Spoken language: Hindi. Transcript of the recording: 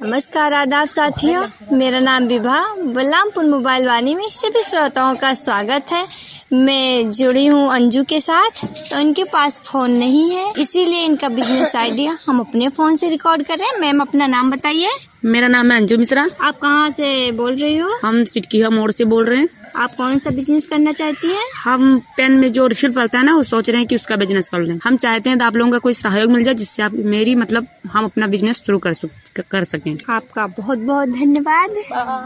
नमस्कार आदाब साथियों, मेरा नाम विभा। बलरामपुर मोबाइल वाणी में सभी श्रोताओं का स्वागत है। मैं जुड़ी हूँ अंजू के साथ, तो इनके पास फोन नहीं है, इसीलिए इनका बिजनेस आइडिया हम अपने फोन से रिकॉर्ड कर रहे हैं। मैम अपना नाम बताइए। मेरा नाम है अंजू मिश्रा। आप कहाँ से बोल रही हो? हम सिटकिया मोड़ से बोल रहे हैं। आप कौन सा बिजनेस करना चाहती हैं? हम पेन में जो रिफिल पड़ता है ना, वो सोच रहे हैं कि उसका बिजनेस कर लें। हम चाहते हैं तो आप लोगों का कोई सहयोग मिल जाए, जिससे आप हम अपना बिजनेस शुरू कर सकें। आपका बहुत बहुत धन्यवाद।